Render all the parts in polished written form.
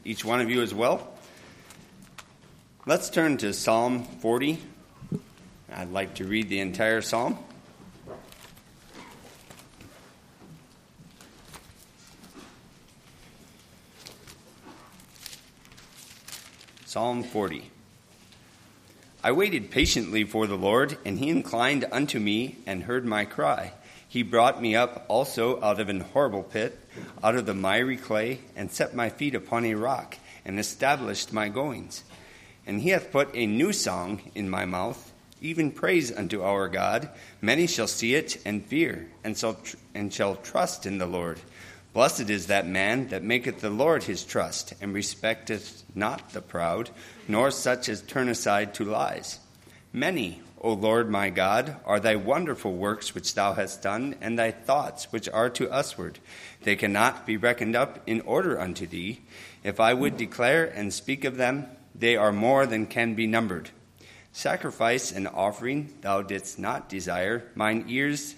Each one of you as well. Let's turn to Psalm 40. I'd like to read the entire psalm. Psalm 40. I waited patiently for the Lord, and he inclined unto me and heard my cry. He brought me up also out of an horrible pit, out of the miry clay, and set my feet upon a rock, and established my goings. And he hath put a new song in my mouth, even praise unto our God. Many shall see it and fear, and shall trust in the Lord. Blessed is that man that maketh the Lord his trust, and respecteth not the proud, nor such as turn aside to lies. Many, O Lord my God, are thy wonderful works which thou hast done, and thy thoughts which are to usward. They cannot be reckoned up in order unto thee. If I would declare and speak of them, they are more than can be numbered. Sacrifice and offering thou didst not desire, mine ears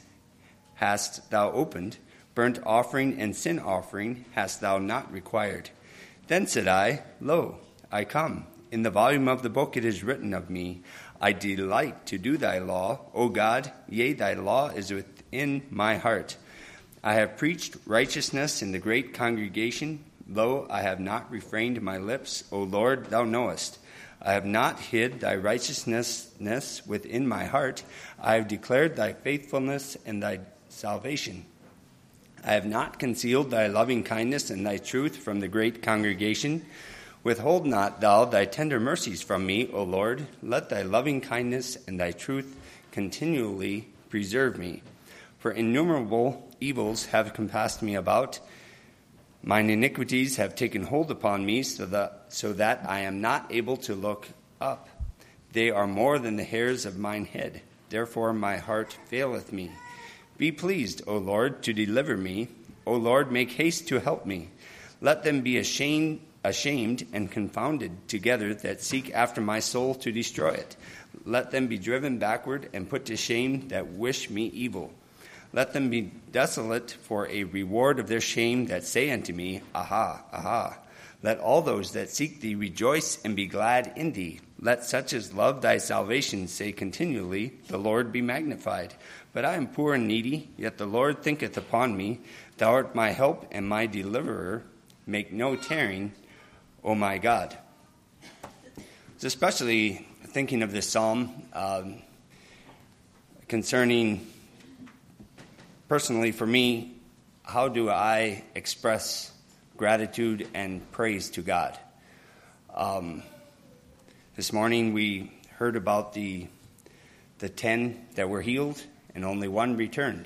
hast thou opened. Burnt offering and sin offering hast thou not required. Then said I, Lo, I come. In the volume of the book it is written of me, I delight to do thy law, O God, yea, thy law is within my heart. I have preached righteousness in the great congregation. Lo, I have not refrained my lips, O Lord, thou knowest. I have not hid thy righteousness within my heart. I have declared thy faithfulness and thy salvation. I have not concealed thy loving kindness and thy truth from the great congregation. Withhold not thou thy tender mercies from me, O Lord. Let thy loving kindness and thy truth continually preserve me. For innumerable evils have compassed me about. Mine iniquities have taken hold upon me, so that I am not able to look up. They are more than the hairs of mine head. Therefore my heart faileth me. Be pleased, O Lord, to deliver me. O Lord, make haste to help me. Let them be ashamed and confounded together that seek after my soul to destroy it. Let them be driven backward and put to shame that wish me evil. Let them be desolate for a reward of their shame that say unto me, Aha, aha. Let all those that seek thee rejoice and be glad in thee. Let such as love thy salvation say continually, The Lord be magnified. But I am poor and needy, yet the Lord thinketh upon me. Thou art my help and my deliverer. Make no tarrying, O my God. It's especially thinking of this psalm concerning, personally for me, how do I express gratitude and praise to God? This morning we heard about the 10 that were healed and only one returned.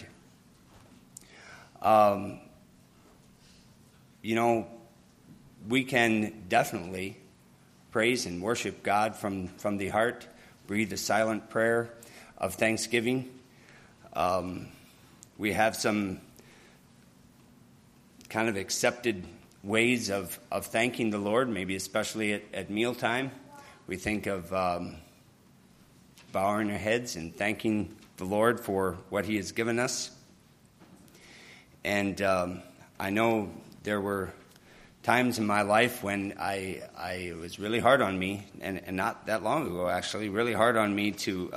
We can definitely praise and worship God from the heart, breathe a silent prayer of thanksgiving. We have some kind of accepted ways of thanking the Lord, maybe especially at mealtime. We think of bowing our heads and thanking the Lord for what he has given us. And I know there were times in my life when it was really hard on me, and not that long ago actually, really hard on me to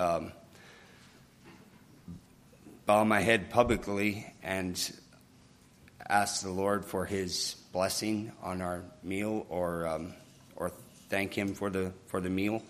bow my head publicly and ask the Lord for his blessing on our meal or thank him for the meal.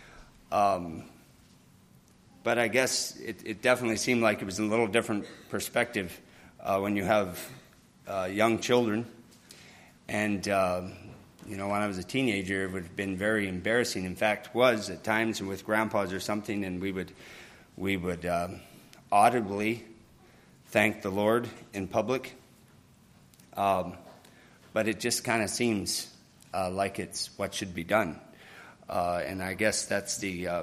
But I guess it definitely seemed like it was a little different perspective when you have young children. And, when I was a teenager, it would have been very embarrassing. In fact, was at times with grandpas or something, and we would audibly thank the Lord in public. But it just kind of seems like it's what should be done. And I guess that's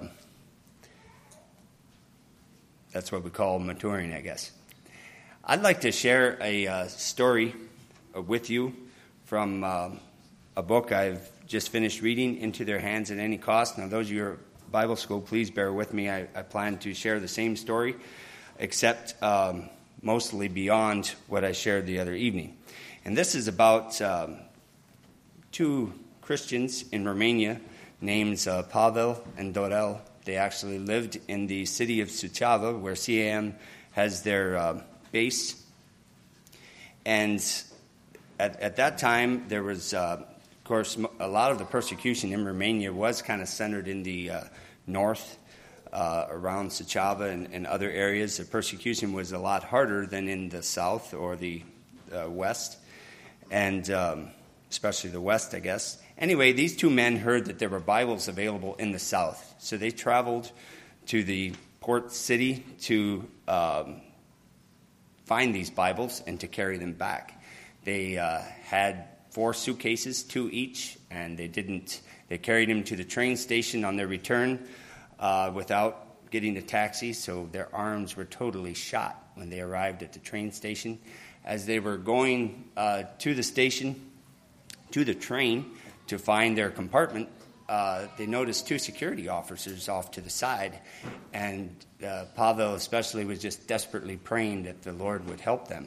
what we call maturing, I guess. I'd like to share a story with you from a book I've just finished reading, Into Their Hands at Any Cost. Now, those of you who are Bible school, please bear with me. I plan to share the same story, except mostly beyond what I shared the other evening. And this is about two Christians in Romania named Pavel and Dorel. They actually lived in the city of Suceava, where CAM has their base. And at that time, there was, of course, a lot of the persecution in Romania was kind of centered in the north, around Suceava and other areas. The persecution was a lot harder than in the south or the west, and especially the west, I guess. Anyway, these two men heard that there were Bibles available in the south, so they traveled to the port city to find these Bibles and to carry them back. They had 4 suitcases, 2 each, and they carried them to the train station on their return without getting a taxi, so their arms were totally shot when they arrived at the train station. As they were going to the station, to the train, to find their compartment, they noticed 2 security officers off to the side, and Pavel especially was just desperately praying that the Lord would help them.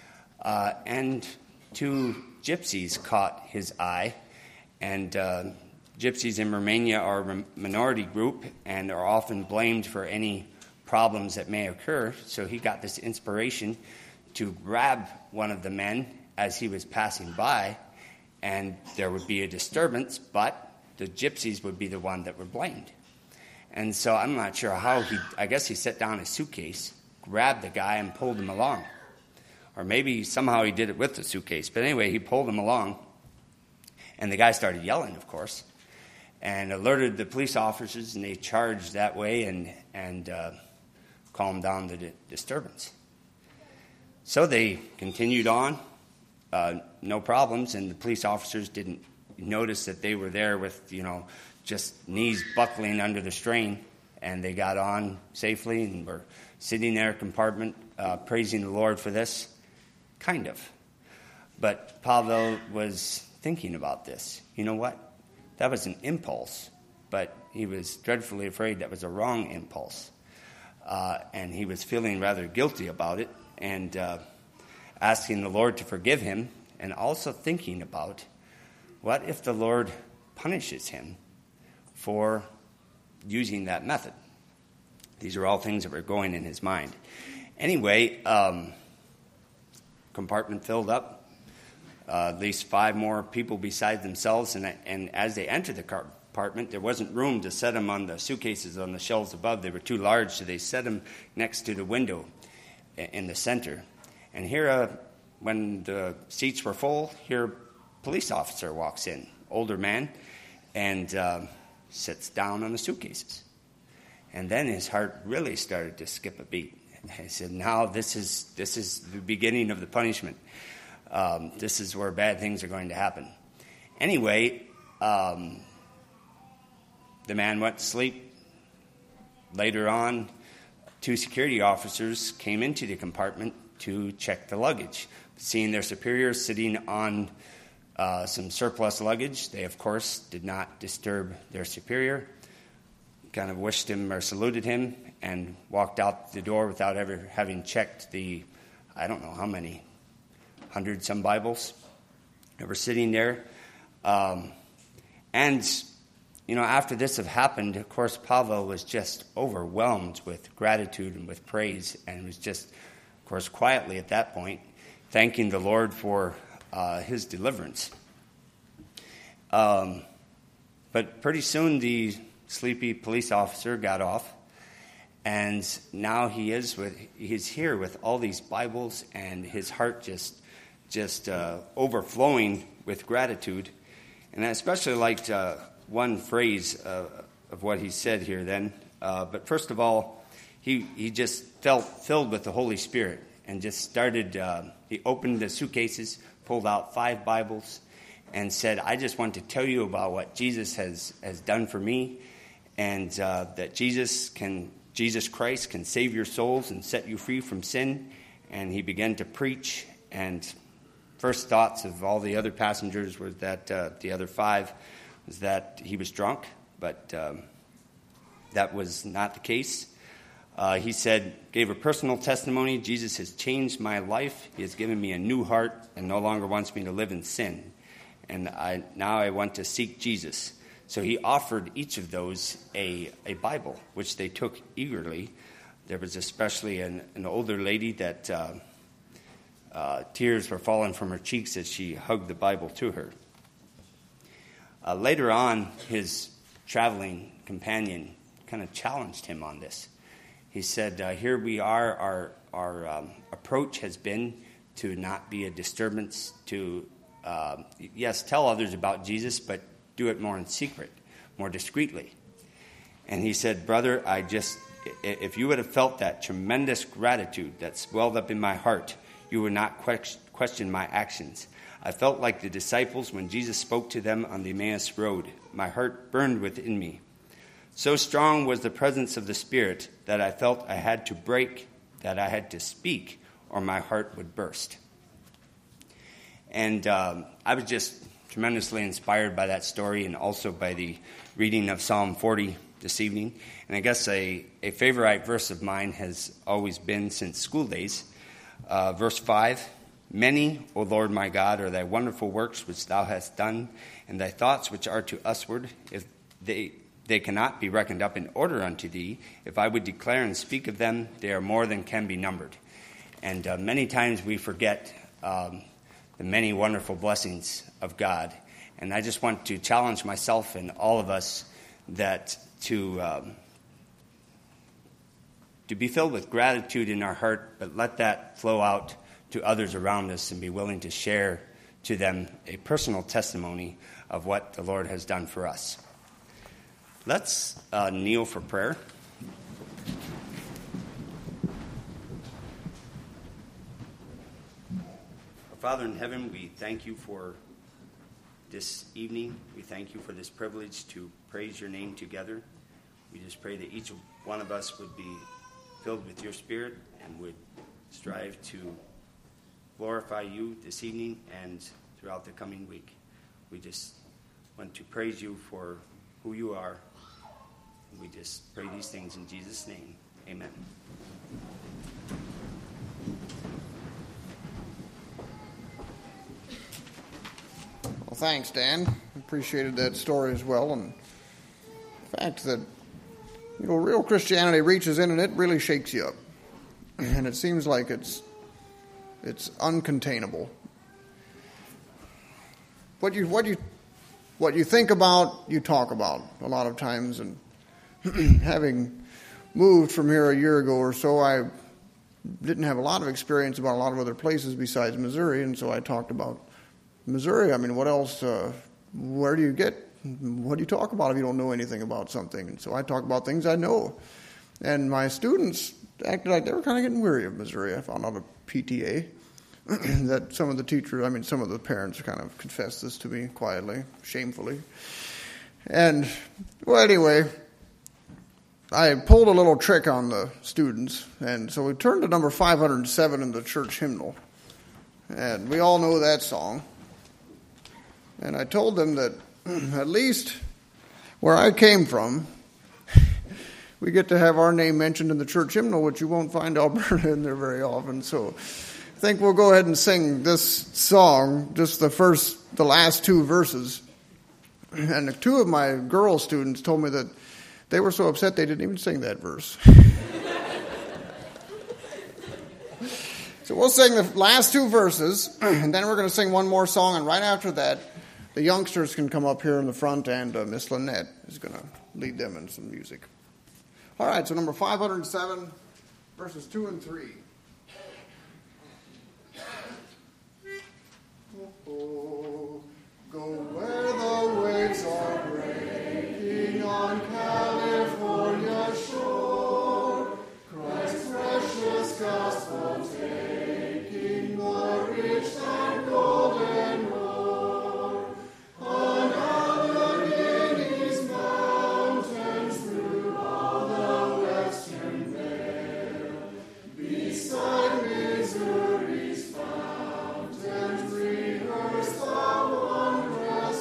And 2 gypsies caught his eye, and gypsies in Romania are a minority group and are often blamed for any problems that may occur, so he got this inspiration to grab one of the men as he was passing by, and there would be a disturbance, but the gypsies would be the one that were blamed. And so I'm not sure how I guess he set down his suitcase, grabbed the guy, and pulled him along. Or maybe somehow he did it with the suitcase. But anyway, he pulled him along, and the guy started yelling, of course, and alerted the police officers, and they charged that way and calmed down the disturbance. So they continued on. No problems, and the police officers didn't notice that they were there with, just knees buckling under the strain, and they got on safely and were sitting in their compartment praising the Lord for this, kind of. But Pavel was thinking about this. You know what? That was an impulse, but he was dreadfully afraid that was a wrong impulse, and he was feeling rather guilty about it, and asking the Lord to forgive him, and also thinking about, what if the Lord punishes him for using that method? These are all things that were going in his mind. Anyway, compartment filled up, at least 5 more people besides themselves, and as they entered the compartment, there wasn't room to set them on the suitcases on the shelves above. They were too large, so they set them next to the window in the center. And here, when the seats were full, here a police officer walks in, older man, and sits down on the suitcases. And then his heart really started to skip a beat. He said, now this is the beginning of the punishment. This is where bad things are going to happen. Anyway, the man went to sleep. Later on, 2 security officers came into the compartment to check the luggage. Seeing their superior sitting on some surplus luggage, they, of course, did not disturb their superior, kind of wished him or saluted him, and walked out the door without ever having checked the, I don't know how many, 100-some Bibles that were sitting there. And, after this had happened, of course, Pavel was just overwhelmed with gratitude and with praise, and was just, of course, quietly at that point, thanking the Lord for his deliverance. But pretty soon the sleepy police officer got off, and now he's here with all these Bibles, and his heart just overflowing with gratitude. And I especially liked one phrase of what he said here then. But first of all, he just felt filled with the Holy Spirit, and just started, he opened the suitcases, pulled out 5 Bibles, and said, I just want to tell you about what Jesus has done for me, and that Jesus Christ can save your souls and set you free from sin. And he began to preach, and first thoughts of all the other passengers were that the other 5 was that he was drunk, but that was not the case. He gave a personal testimony. Jesus has changed my life. He has given me a new heart and no longer wants me to live in sin. and now I want to seek Jesus. So he offered each of those a Bible, which they took eagerly. There was especially an older lady that tears were falling from her cheeks as she hugged the Bible to her. Later on, his traveling companion kind of challenged him on this. He said, here we are, our approach has been to not be a disturbance, to, yes, tell others about Jesus, but do it more in secret, more discreetly. And he said, brother, if you would have felt that tremendous gratitude that swelled up in my heart, you would not question my actions. I felt like the disciples when Jesus spoke to them on the Emmaus Road. My heart burned within me. So strong was the presence of the Spirit that I felt I had to break, that I had to speak, or my heart would burst. And I was just tremendously inspired by that story and also by the reading of Psalm 40 this evening. And I guess a favorite verse of mine has always been since school days. Verse 5, many, O Lord my God, are thy wonderful works which thou hast done, and thy thoughts which are to usward, if they cannot be reckoned up in order unto thee. If I would declare and speak of them, they are more than can be numbered. And many times we forget the many wonderful blessings of God. And I just want to challenge myself and all of us that to be filled with gratitude in our heart, but let that flow out to others around us and be willing to share to them a personal testimony of what the Lord has done for us. Let's kneel for prayer. Our Father in heaven, we thank you for this evening. We thank you for this privilege to praise your name together. We just pray that each one of us would be filled with your Spirit and would strive to glorify you this evening and throughout the coming week. We just want to praise you for who you are. We just pray these things in Jesus' name. Amen. Well, thanks, Dan. Appreciated that story as well. And the fact that, real Christianity reaches in and it really shakes you up. And it seems like it's uncontainable. What you think about, you talk about a lot of times. And having moved from here a year ago or so, I didn't have a lot of experience about a lot of other places besides Missouri, and so I talked about Missouri. I mean, what else? What do you talk about if you don't know anything about something? And so I talk about things I know. And my students acted like they were kind of getting weary of Missouri. I found out at PTA that some of the parents kind of confessed this to me quietly, shamefully. And, well, anyway, I pulled a little trick on the students, and so we turned to number 507 in the church hymnal. And we all know that song. And I told them that at least where I came from, we get to have our name mentioned in the church hymnal, which you won't find Alberta in there very often. So I think we'll go ahead and sing this song, just the last two verses. And two of my girl students told me that they were so upset they didn't even sing that verse. So we'll sing the last two verses, and then we're going to sing one more song, and right after that, the youngsters can come up here in the front, and Miss Lynette is going to lead them in some music. All right, so number 507, verses 2 and 3. Oh, go where the waves are breaking on California shore, Christ's precious gospel taking the rich and golden roar. On Allegheny's mountains, through all the western vale, beside Missouri's fountains, rehearse the wondrous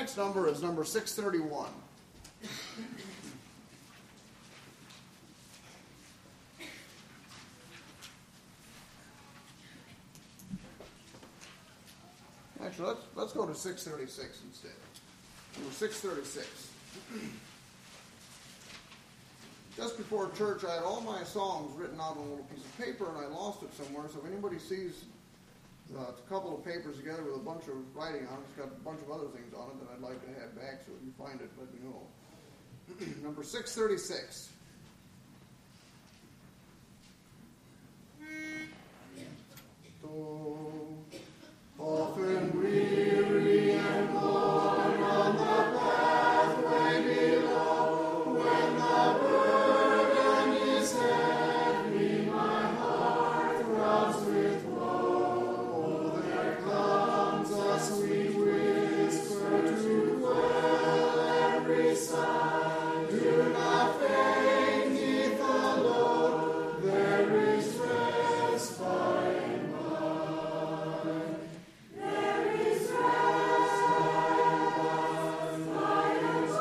next number is number 631. Actually, let's go to 636 instead. Number 636. Just before church, I had all my songs written out on a little piece of paper, and I lost it somewhere. So if anybody sees a couple of papers together with a bunch of writing on it, it's got a bunch of other things on it that I'd like to have back. So if you find it, let me know. Number 636. So often weary and worn on the pathway below, when the burden is heavy, my heart throbs with woe. Oh, there comes a sweet whisper to quell every sigh. Do not faint 'neath the load, there is rest by and by. There is rest by and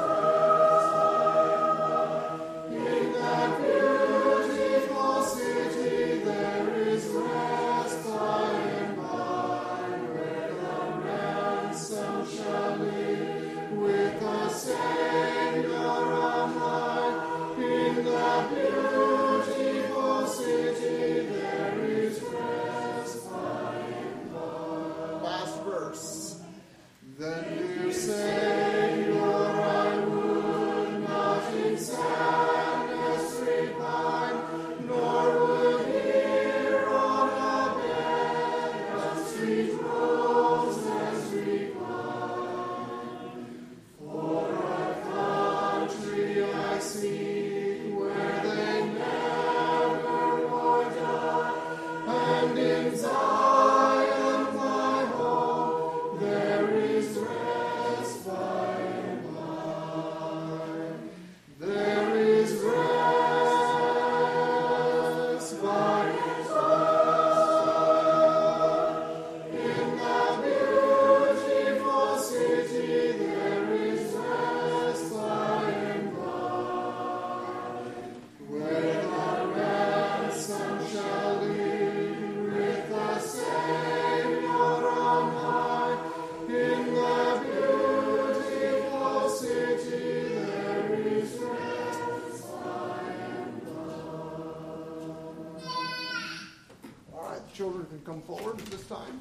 by. In that beautiful city, there is rest by and by, where the ransom shall live with the Savior on high. In that beautiful city, there is rest by and by. Last verse. Then, dear Savior, I would not in sadness repine, nor would here on a bed of sweet roses recline. For a country I seek where they never more die, and in Zion my home there is rest by and by. There is rest by and by. In the beautiful city there is rest by and by, where the ransom shall live with the Savior on high. In the beautiful city there is rest by and by. All right, the children can come forward at this time.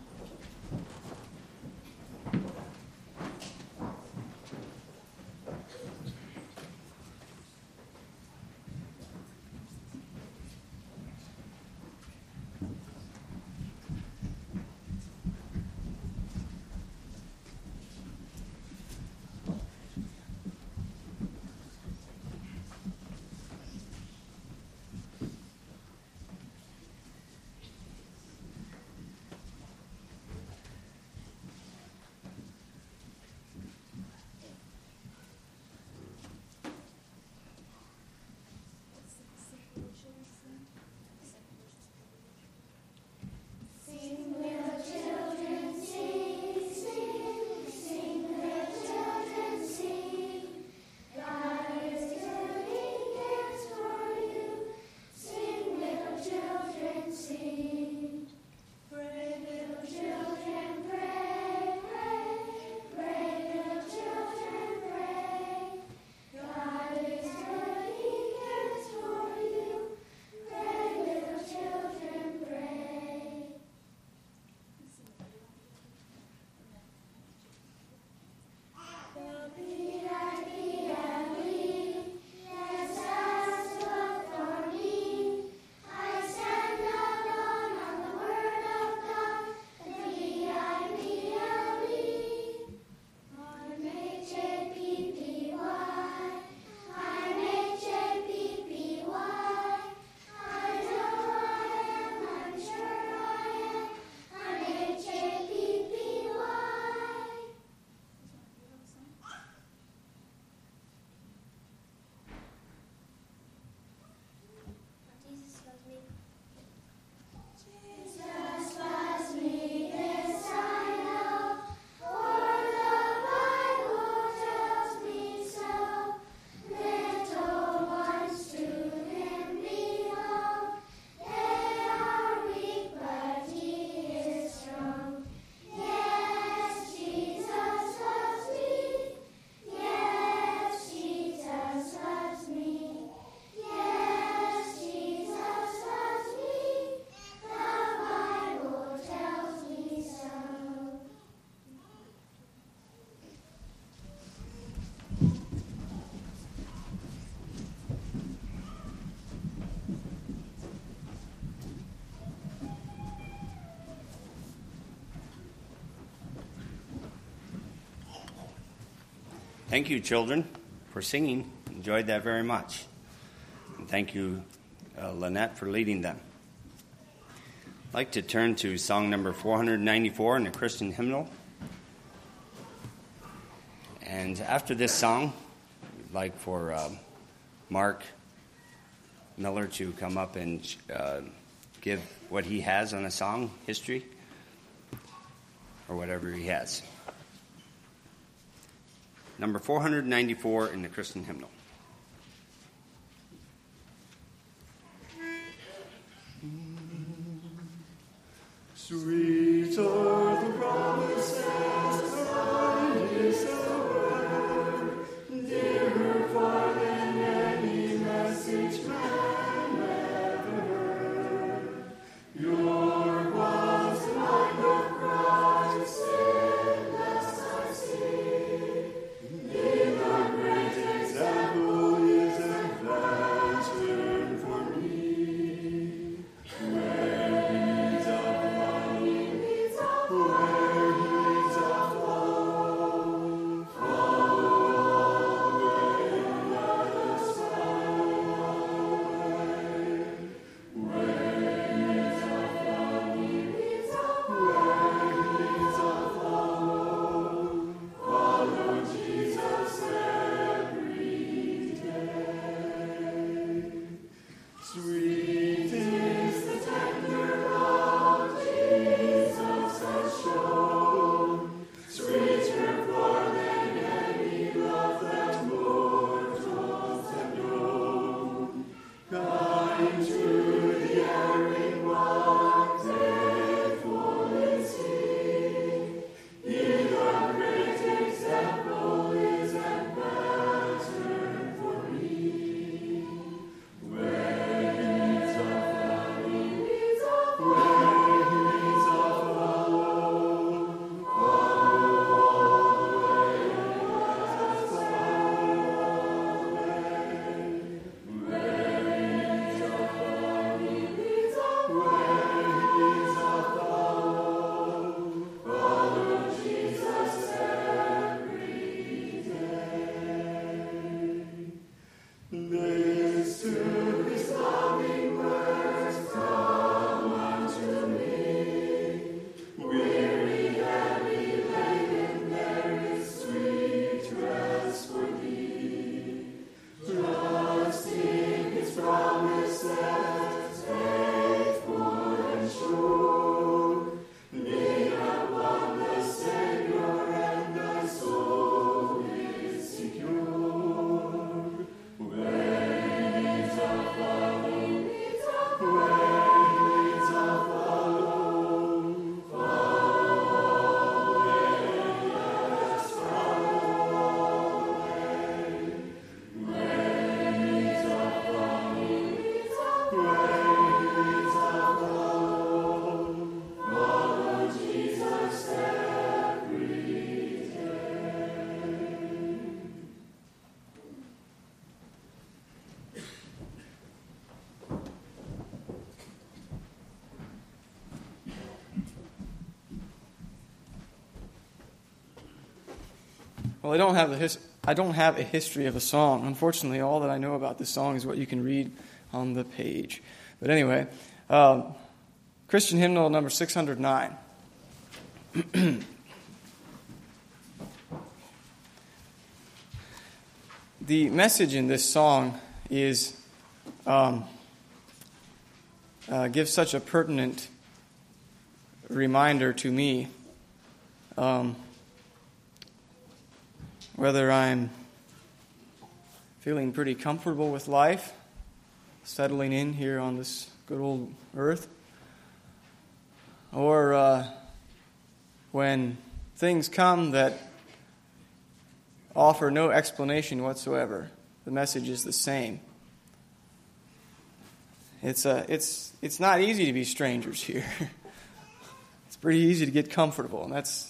Thank you, children, for singing. Enjoyed that very much. And thank you, Lynette, for leading them. I'd like to turn to song number 494 in the Christian hymnal. And after this song, I'd like for Mark Miller to come up and give what he has on a song history, or whatever he has. Number 494 in the Christian hymnal. Sweet are the promises of His word, dearer far than any message man ever heard. Your was the mind of Christ, endless I see. In the great example His advancement for me. Where He's abiding, where He's a follow, follow away, let us follow away. Where He's a following, where He's a follow, follow Jesus every day. Sweet is the tender love Jesus has shown, sweeter far than any love that mortals have known. Kind to the erring one, faithful is He. In the great example is and pattern for me. Where He's a following, where He's a follow, follow away, let us follow away. Where He's a following, where He's a follow, follow Jesus every day. Listen to His loving words, come unto me. Weary, heavy laden, there is sweet rest for thee. Trust in His promises, faithful and sure. Lean upon the Savior, and thy soul is secure. Where He's a following, where He's a follow, follow away, let us follow away. Where He's a following, where He's a follow, follow Jesus every day. Well, I don't have a history of a song. Unfortunately, all that I know about this song is what you can read on the page. But anyway, Christian hymnal number 609. The message in this song is gives such a pertinent reminder to me. Whether I'm feeling pretty comfortable with life, settling in here on this good old earth, or when things come that offer no explanation whatsoever, the message is the same. It's not easy to be strangers here. It's pretty easy to get comfortable, and that's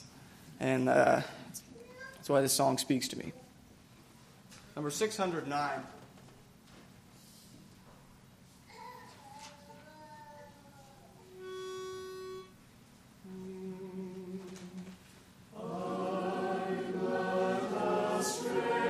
why this song speaks to me. Number 609. I'm but a stranger.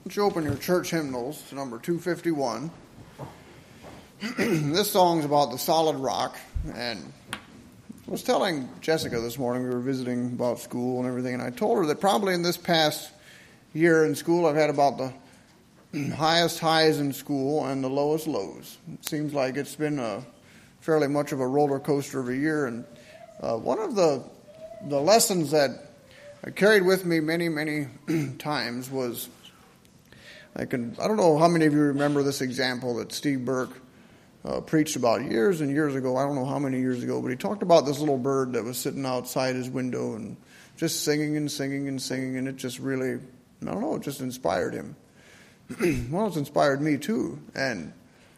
you open your church hymnals to number 251. This song's about the solid rock, and I was telling Jessica this morning, we were visiting about school and everything, and I told her that probably in this past year in school I've had about the highest highs in school and the lowest lows. It seems like it's been fairly much of a roller coaster of a year, and one of the lessons that I carried with me many times was, I don't know how many of you remember this example that Steve Burke preached about years and years ago. I don't know how many years ago, but he talked about this little bird that was sitting outside his window and just singing and singing and singing, and it just really, I don't know, it just inspired him. Well, it's inspired me too, and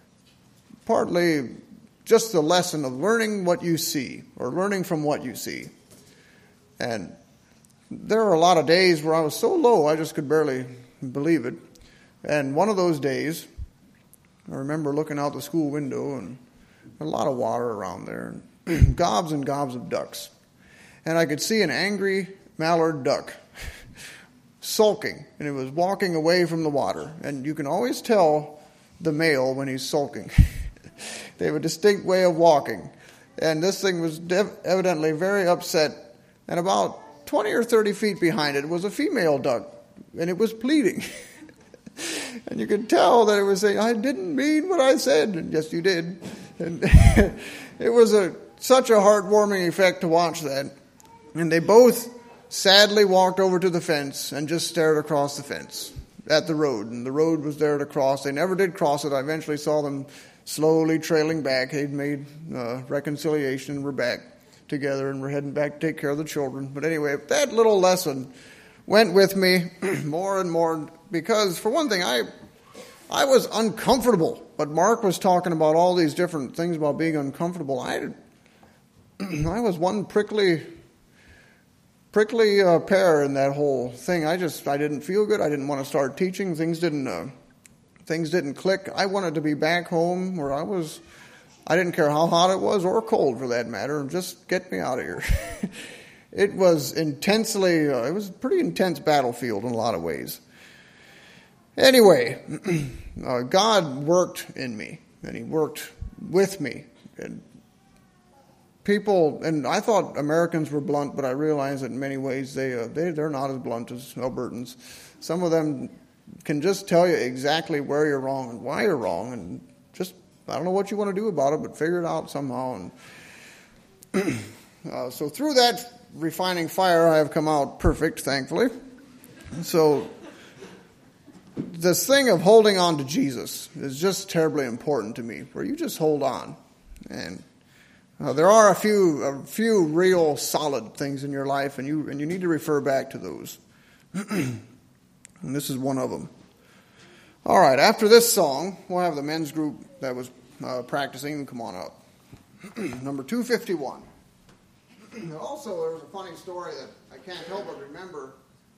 partly just the lesson of learning what you see, or learning from what you see. And there were a lot of days where I was so low I just could barely believe it. And one of those days, I remember looking out the school window and a lot of water around there, and gobs and gobs of ducks. And I could see an angry mallard duck sulking, and it was walking away from the water. And you can always tell the male when he's sulking. They have a distinct way of walking. And this thing was evidently very upset. And about 20 or 30 feet behind it was a female duck, and it was pleading. And you could tell that it was saying, I didn't mean what I said. And yes, you did. And it was such a heartwarming effect to watch that. And they both sadly walked over to the fence and just stared across the fence at the road. And the road was there to cross. They never did cross it. I eventually saw them slowly trailing back. They'd made reconciliation and were back together and we're heading back to take care of the children. But anyway, that little lesson went with me more and more because, for one thing, I was uncomfortable. But Mark was talking about all these different things about being uncomfortable. I was one prickly pear in that whole thing. I didn't feel good. I didn't want to start teaching. Things didn't click. I wanted to be back home where I was. I didn't care how hot it was or cold for that matter. Just get me out of here. It was it was a pretty intense battlefield in a lot of ways. Anyway, God worked in me, and He worked with me. And people, and I thought Americans were blunt, but I realized that in many ways they're not as blunt as Albertans. Some of them can just tell you exactly where you're wrong and why you're wrong, and just, I don't know what you want to do about it, but figure it out somehow. And so through that refining fire, I have come out perfect, thankfully. So this thing of holding on to Jesus is just terribly important to me, where you just hold on. And there are a few real solid things in your life, and you need to refer back to those. And this is one of them. All right, after this song, we'll have the men's group that was practicing come on up. Number 251. Also, there was a funny story that I can't help but remember.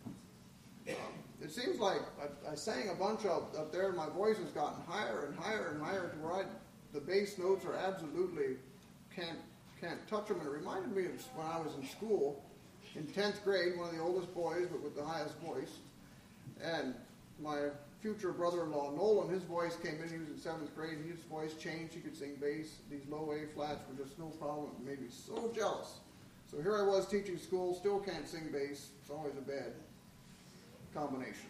It seems like I sang a bunch up there, and my voice has gotten higher and higher and higher to where the bass notes are absolutely can't touch them. And it reminded me of when I was in school in 10th grade, one of the oldest boys, but with the highest voice. And my future brother-in-law, Nolan, his voice came in. He was in 7th grade, and his voice changed. He could sing bass. These low A flats were just no problem. It made me so jealous. So here I was teaching school, still can't sing bass. It's always a bad combination.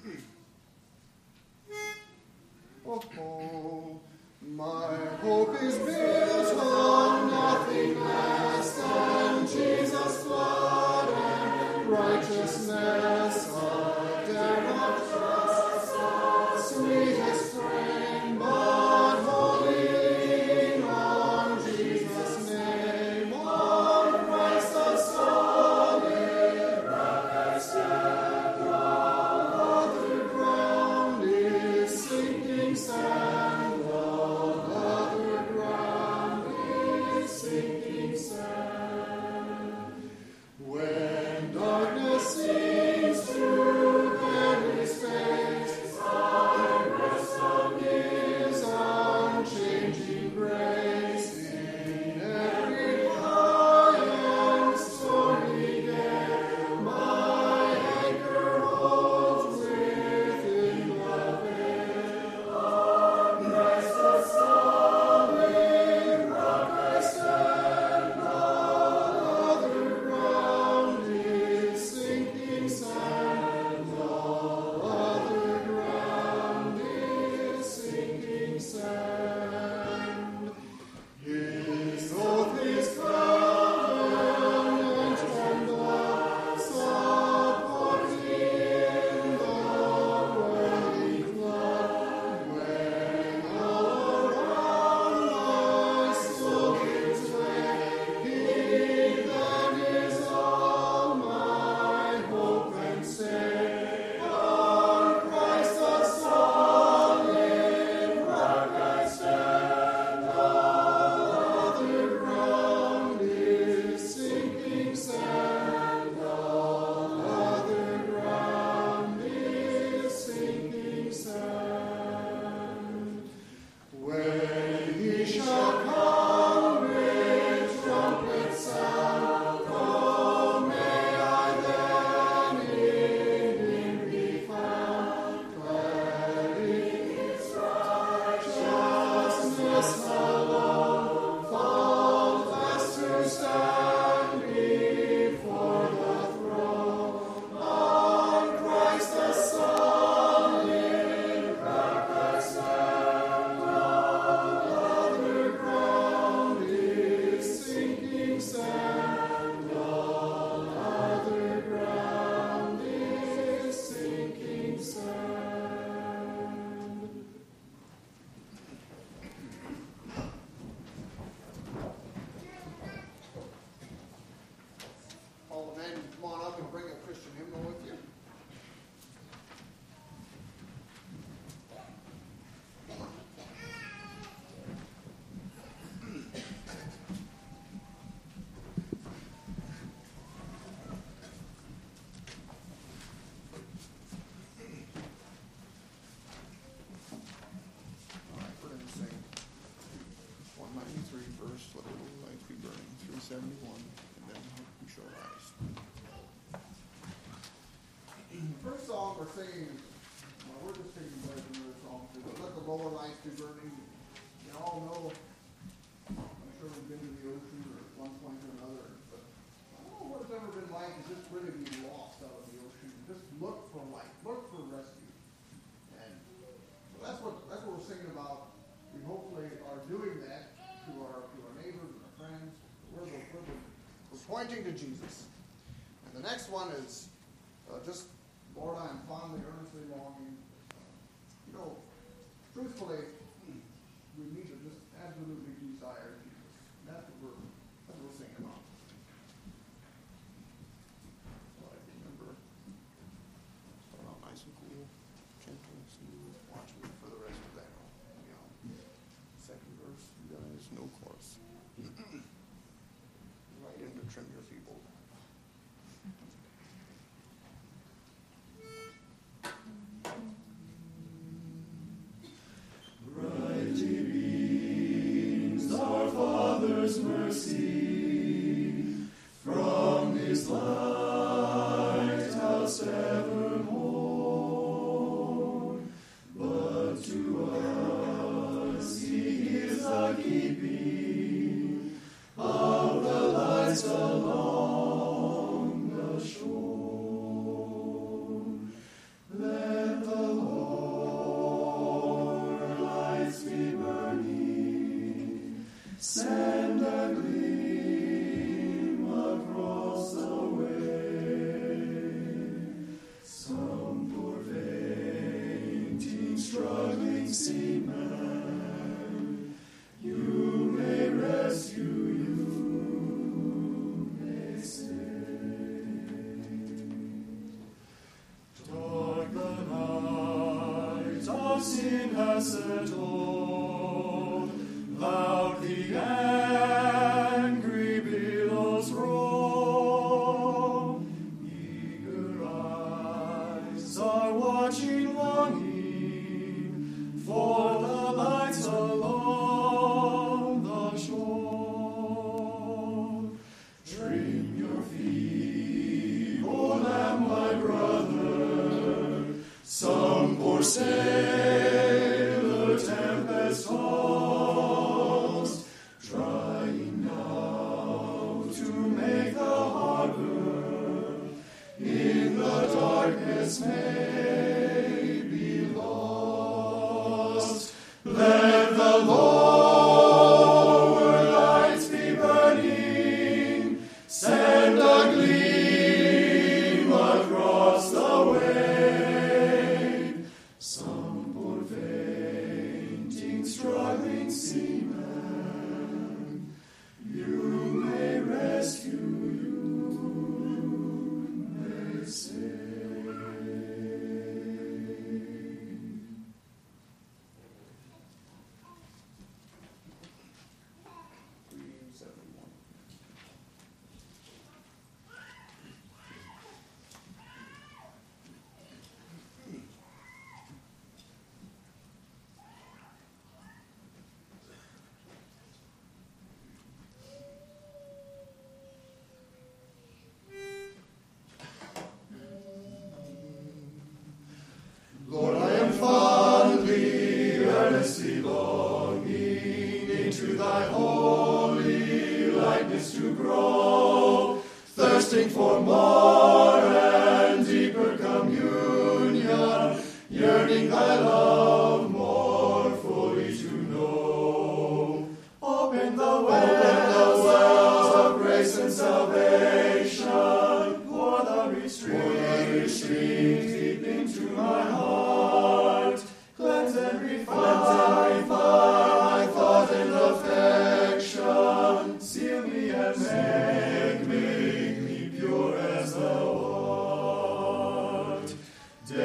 Oh, my hope is built on nothing less than Jesus' blood and righteousness. I dare not trust the sweetest frame, but wholly lean on Jesus' name. On Christ the solid rock I stand. All other ground is sinking sand. All other ground is sinking sand. When darkness seems to all the men come on up and bring a Christian hymnal with you. All right, we're going to sing 193 first, Let the Little Lights Be Burning, 371, and then We Shall Rise. First song we're singing, well, we're just taking part in the song, Let the Lower Lights Be Burning. You all know, I'm sure we've been to the ocean or at one point or another, but I don't know what it's ever been like to just really be lost out of the ocean. Just look for light, look for rescue. And so that's what we're singing about. We hopefully are doing that to our neighbors and our friends. We're pointing to Jesus. And the next one is just, Lord, I am fondly, earnestly longing. Truthfully, we need to just absolutely desire Jesus. And that's what we're singing about. So I remember, start out nice and cool, gentle, smooth. Watch me for the rest of that. Second verse, you guys, no chorus. Right in to trim your feeble. Our Father's mercy from His lighthouse evermore, but to us He is the keeping of the lights along the shore. Let the lower lights be burning, send a gleam across the way. Some poor fainting, struggling seaman, you may rescue, you may save. Dark the night of sin has settled, loud the angry billows roll. Eager eyes are watching, longing for the lights along the shore. Trim your feet, O Lamb, my brother. Some poor sailor tempest tossed, trying now to make the harbor in the darkness may be lost. Let the lower lights be burning, send a gleam across the way. Some poor fainting, struggling seaman, you may rescue, you may save. 371. Lord, I am fondly, earnestly longing into thy holy likeness to grow, thirsting for more and deeper communion, yearning thy love more fully to know. Open the wells of grace and salvation, pour the streams deep into my heart. Cleanse and refine my thought and affection. Seal me and make me pure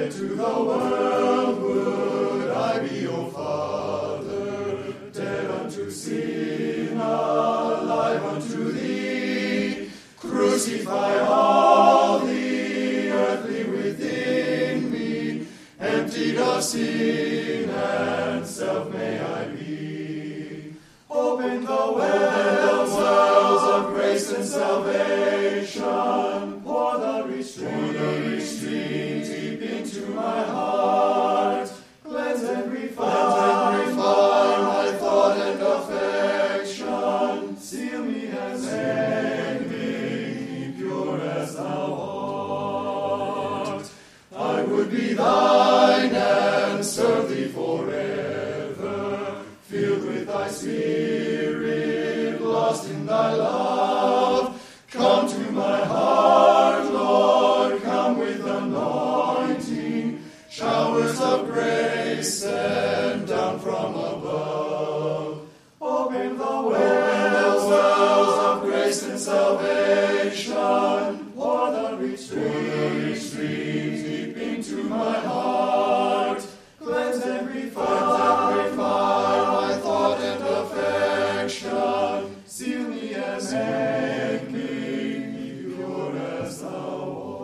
dead to the world would I be, O Father, dead unto sin, alive unto thee. Crucify all the earthly within me, emptied of sin and self may I be. Open the wells of grace and salvation, pour the rich streams deep into my heart. Cleanse and refine my thought and affection. Seal me and make me pure as thou art. I would be thine and serve thee forever, filled with thy spirit, lost in thy love. Come to my heart, Lord, come with anointing, showers of grace sent down from above. Open the wells of grace and salvation, pour the rich streams deep into my heart. Cleanse and refine my thought and affection. Seal me and make me pure as thou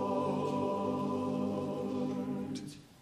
art.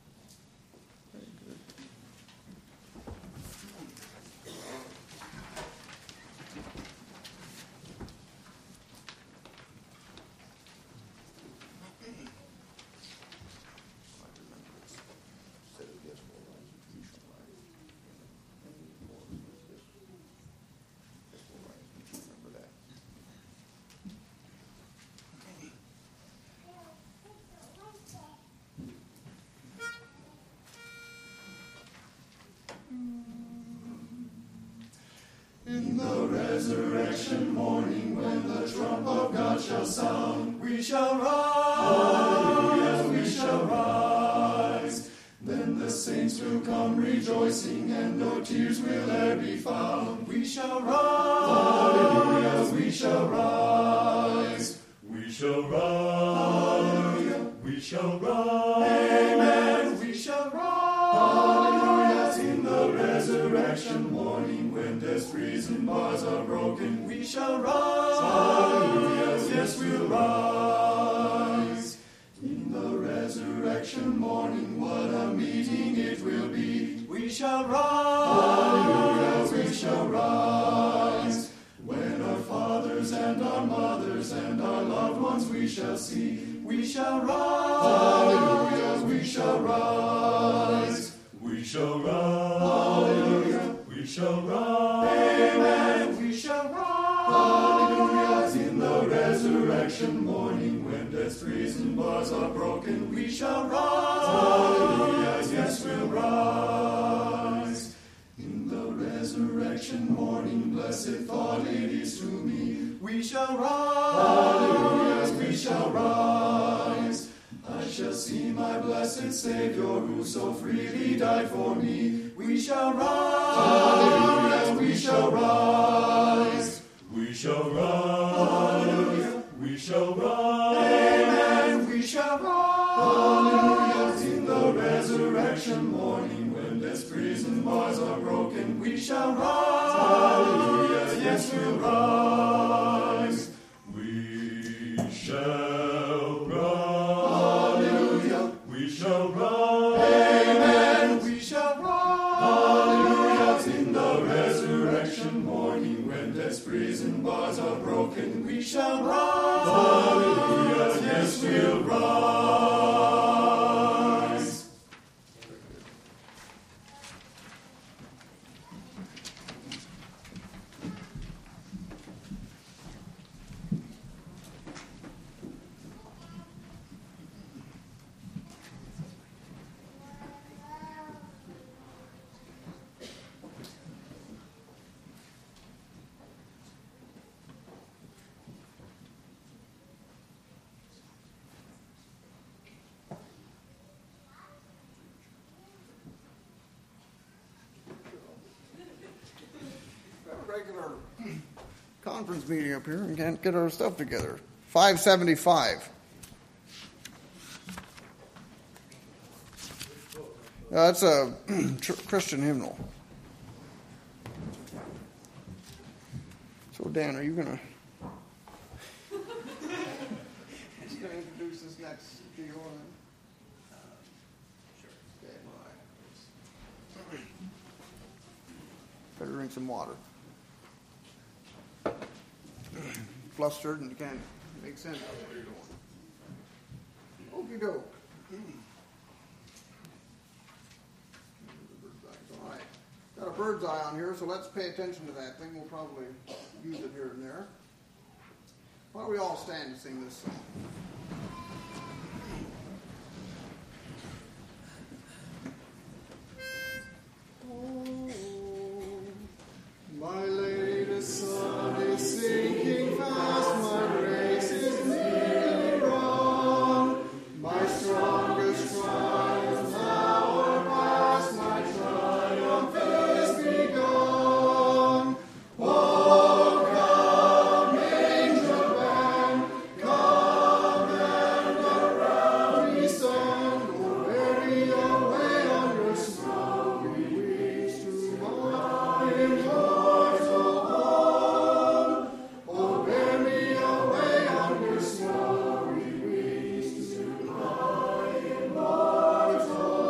In the resurrection morning, when the trump of God shall sound, we shall rise, we shall rise. Then the saints will come rejoicing, and no tears will e'er be found. We shall rise, we shall rise. We shall rise, we shall rise. Amen, we shall rise. Hallelujah, in the resurrection morning, when death's prison bars are broken, we shall rise. Hallelujah, yes, we'll rise. In the resurrection morning, what a meeting it will be. We shall rise. Hallelujah, we shall rise. When our fathers and our mothers and our loved ones we shall see, we shall rise. Hallelujah, we shall rise. We shall rise. Hallelujah, we shall rise. Amen, we shall rise. Hallelujah, in the resurrection morning, when death's prison bars are broken, we shall rise. Hallelujah, yes, we'll rise. In the resurrection morning, blessed thought it is to me, we shall rise. Hallelujah, we shall rise. I shall see my blessed Savior, who so freely died for me. We shall rise. Hallelujah, we shall rise. We shall rise. Hallelujah, we shall rise. Amen, we shall rise. Hallelujah, in the resurrection morning, when death's prison bars are broken, we shall rise. Hallelujah, yes, we'll rise. We shall rise. Hallelujah, we shall rise. Amen, we shall rise. Hallelujah, in the resurrection morning, when death's prison bars are broken, we shall rise. Hallelujah, yes, we'll rise. Regular conference meeting up here and can't get our stuff together. 575. It's a Christian hymnal. So, Dan, are you going to introduce this next deal? Sure. Okay, all right. Better drink some water. Flustered and you can't make sense of what you're doing. Okie doke. All right. Got a bird's eye on here, so let's pay attention to that thing. We'll probably use it here and there. Why don't we all stand to sing this song? My latest sun is sinking fast, my race is nearly run. My strongest trials now are past, my triumph is begun. Oh, come, angel band, come and around me stand. Oh, bear me away on your snowy wings to my immortal home. Oh, bear me away on your snowy wings to my immortal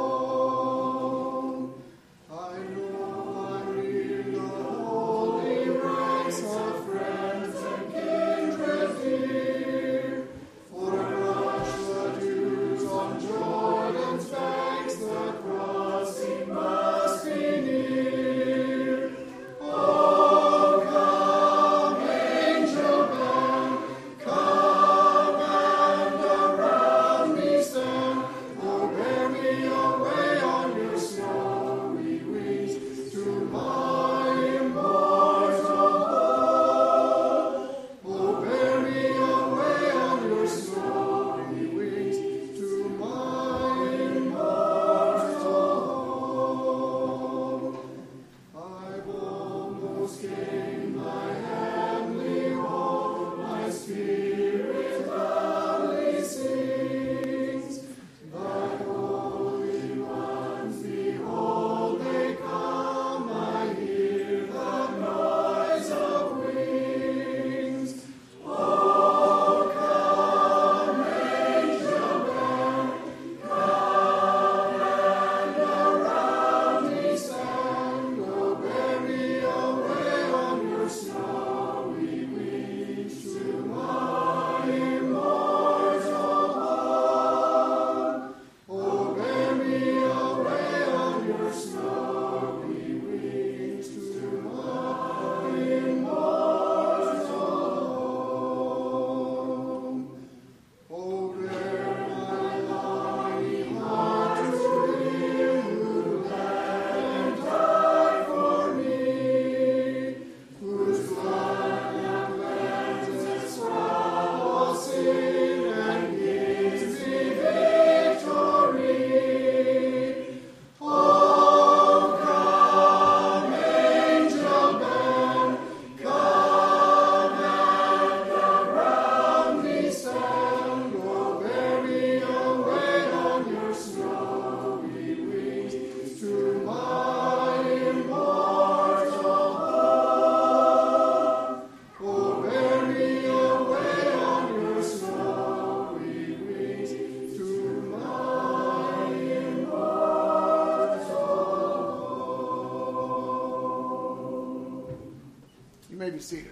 home. I know I'm near the holy ranks of friends and kindred dear. For brush the dews on Jordan's banks, the crossing must be near. Oh, come, angel band, come and around me stand. Oh, bear me away on your snowy wings to my immortal home. Oh, bear me away on your snowy wings to my immortal home. I've almost gained my heavenly home, my spirit loudly sings. Thy holy ones, behold, they come, I hear the noise of wings. Oh, come, angel band, come and around me stand. Oh, bear me away on your snowy wings to my immortal home. Oh, bear me away on your snowy wings to my immortal home. Oh, bear my longing heart to him who bled and died for me, whose blood now cleanses from all sin and gives me victory. Oh, come, angel band, come and around me stand. Oh, bear me away on your snowy wings to my immortal home. Oh, bear me away on your snowy wings to my immortal home. You may be seated.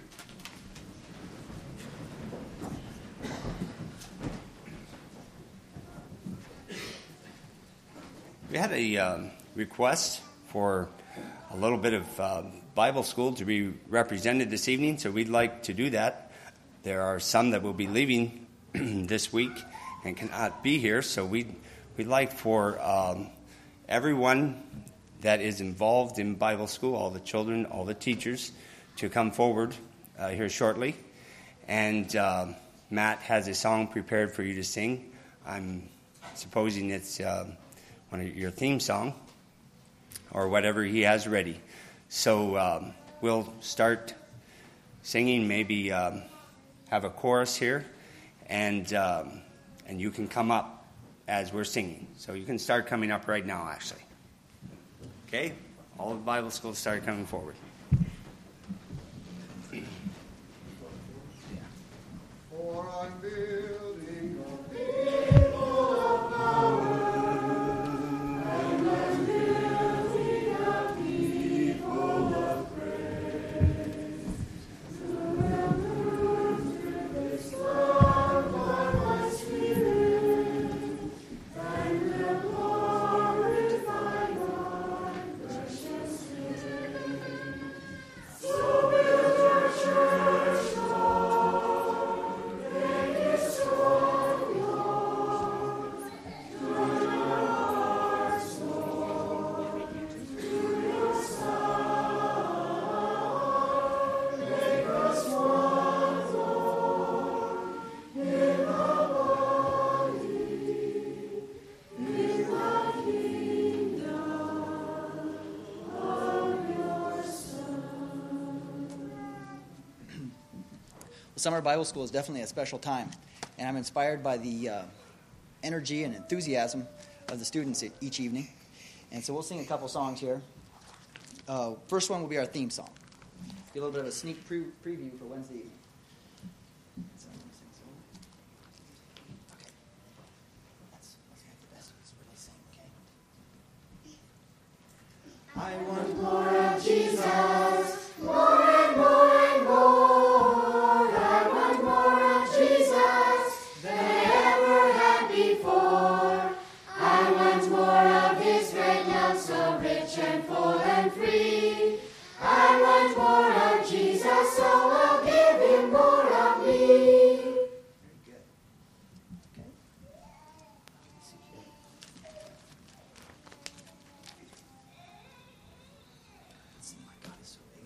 We had a request for a little bit of Bible school to be represented this evening, so we'd like to do that. There are some that will be leaving this week and cannot be here, so we'd like for everyone that is involved in Bible school, all the children, all the teachers, to come forward here shortly. And Matt has a song prepared for you to sing. I'm supposing it's one of your theme song or whatever he has ready. So we'll start singing, maybe have a chorus here, and you can come up as we're singing. So you can start coming up right now, actually. Okay? All of Bible schools start coming forward. For I'm building a People of power, and I'm building a people of praise. Who will move through this world by my Spirit, and will glorify my precious name. So build your church, Lord, make it strong, Lord. Turn our hearts, Lord, to your Son. Make us one, Lord, in the body, in the kingdom of your Son. Summer Bible School is definitely a special time, and I'm inspired by the energy and enthusiasm of the students each evening. And so we'll sing a couple songs here. First one will be our theme song. Get a little bit of a sneak preview for Wednesday evening. So I'm gonna sing some. Okay. Let's make the best of this really sing, okay? I want more of Jesus, more and more and more. I want more of Jesus than I ever had before. I want more of His great love, so rich and full and free. I want more of Jesus, so I'll give Him more of me. Very good. Okay. Let's see here. Let's see, my God is so big.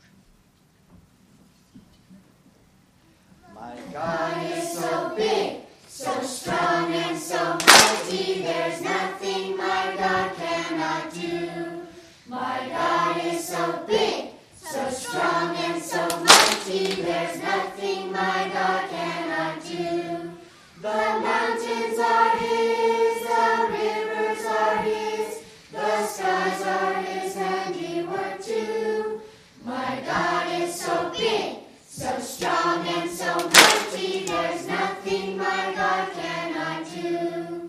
My God God is so big, so strong and so mighty, there's nothing my God cannot do. My God is so big, so strong and so mighty, there's nothing my God cannot do. The mountains are His, the rivers are His, the skies are His handiwork too. My God is so big, so strong and so mighty, there's nothing my God cannot do.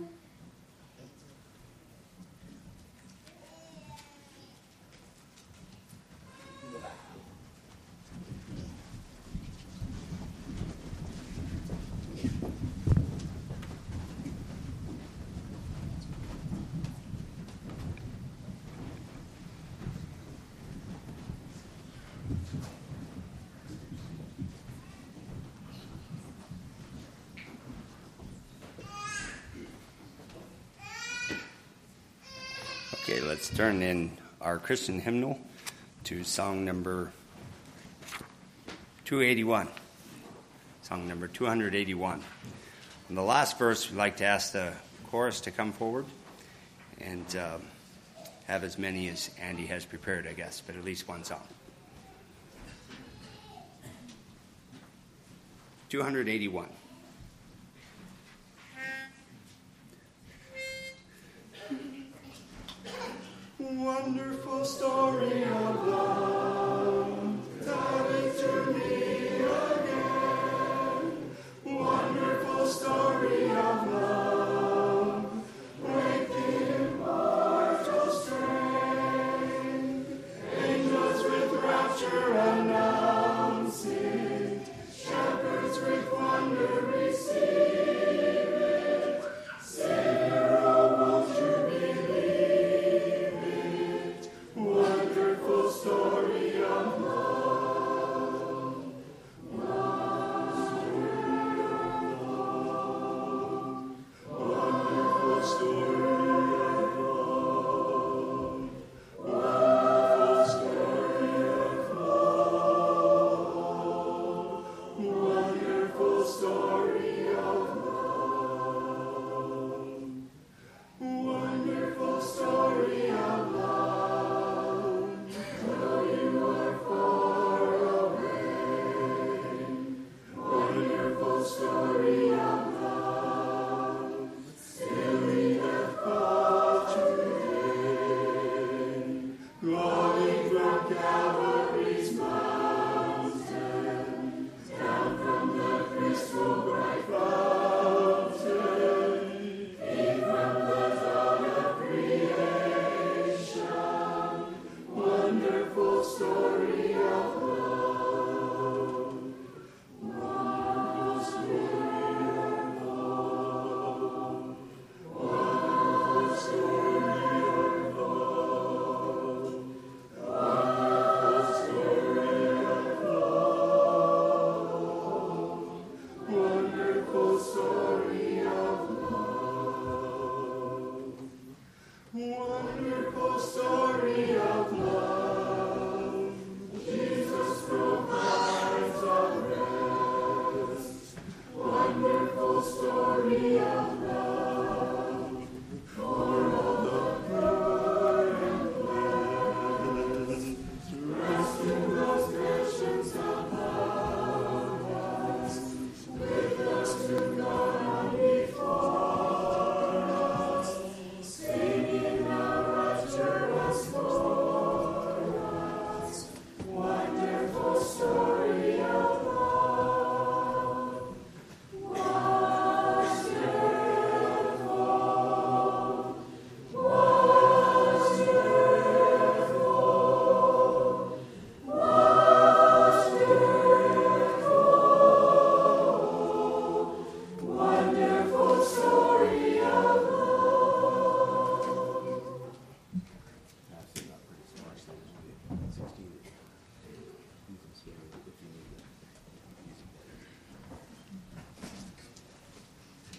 Okay, let's turn in our Christian hymnal to song number 281. Song number 281. In the last verse, we'd like to ask the chorus to come forward and have as many as Andy has prepared, I guess, but at least one song. 281. Wonderful story of love, tell it to me again. Wonderful story of love, with immortal strength. Angels with rapture announce it, shepherds with wonder receive it. Savior, oh, won't you believe it? Wonderful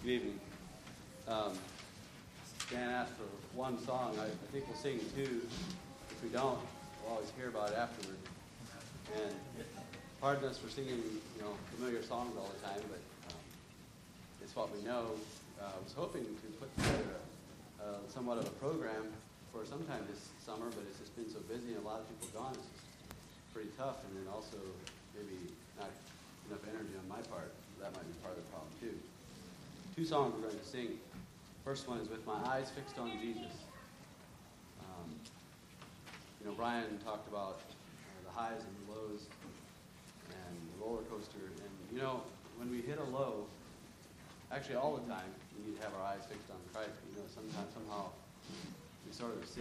Good evening. Dan asked for one song. I think we'll sing two. If we don't, we'll always hear about it afterward. And pardon us for singing, familiar songs all the time, but it's what we know. I was hoping to put together somewhat of a program for sometime this summer, but it's just been so busy and a lot of people gone. It's just pretty tough, and then also maybe not enough energy on my part. That might be part of the problem too. Two songs we're going to sing. First one is With My Eyes Fixed on Jesus. Brian talked about the highs and the lows and the roller coaster. And, when we hit a low, actually all the time, we need to have our eyes fixed on Christ. Sometimes, somehow, we sort of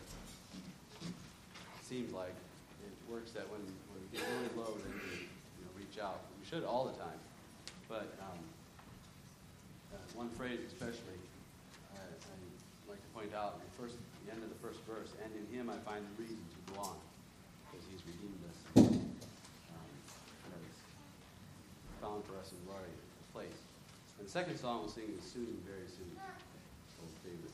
seems like it works that when we get really low, then we reach out. We should all the time. But one phrase especially, I'd like to point out, the end of the first verse, and in him I find the reason to go on, because he's redeemed us. That is found for us in glory place. And the second song we'll sing is Soon, Very Soon. Old favorite.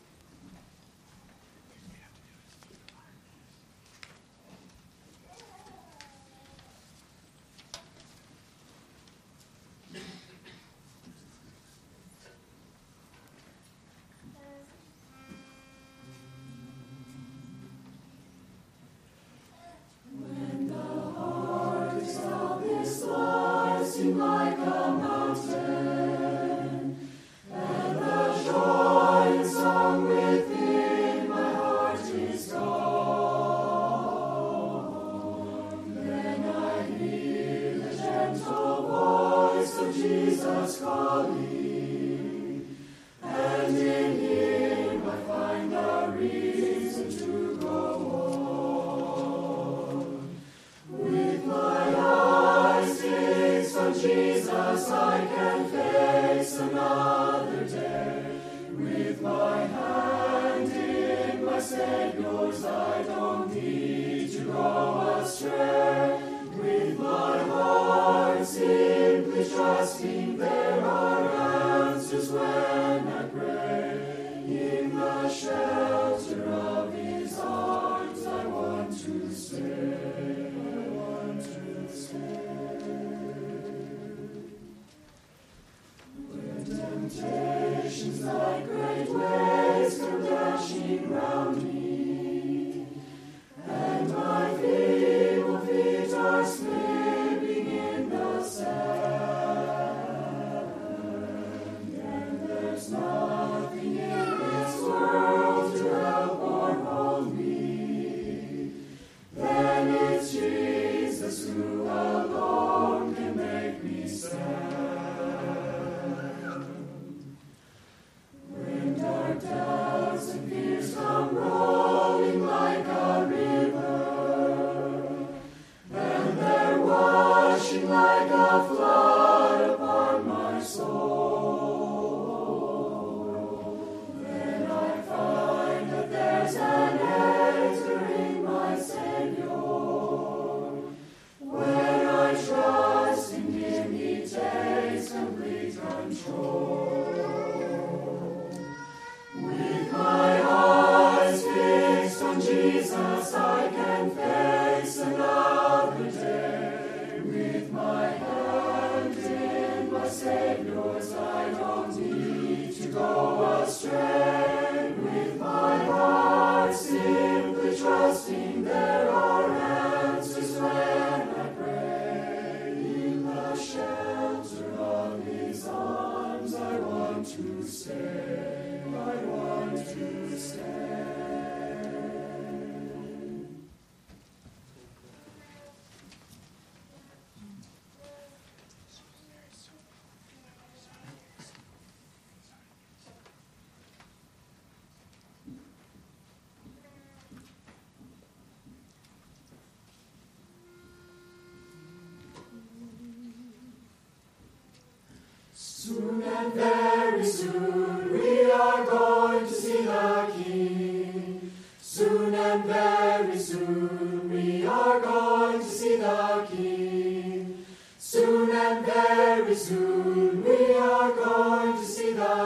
Like a mountain, and the joy and song within my heart is gone. Then I hear the gentle voice of Jesus calling, and in him I find the reason to go on. With my eyes fixed on Jesus, I can face another day. With my hand in my Savior's, I don't need to go astray. With my heart simply trusting, there are answers when I pray. In the shelter of his arms, I want to stay. I want to stay. Temptations like great waves come dashing round me, and my feeble feet are slipping in the sand, and there's nothing in this world to help or hold me. Then it's Jesus who alone can make me stand. Doubts and fears come rolling like a river, and they're washing like a flood upon my soul. Then I find that there's an anchor in my Savior. When I trust in him, he takes complete control. With my eyes fixed on Jesus, I can face another day. With my hand in my Savior's, I don't need to go astray. With my heart simply trusting, there are answers when I pray. In the shelter of his arms, I want to stay. I want to stay. Soon and very soon we are going to see the King. Soon and very soon we are going to see the King. Soon and very soon we are going to see the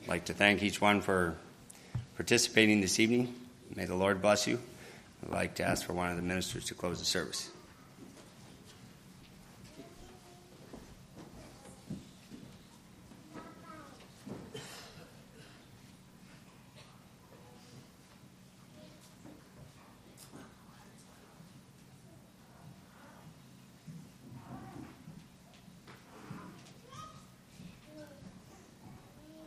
I'd like to thank each one for participating this evening. May the Lord bless you. I'd like to ask for one of the ministers to close the service.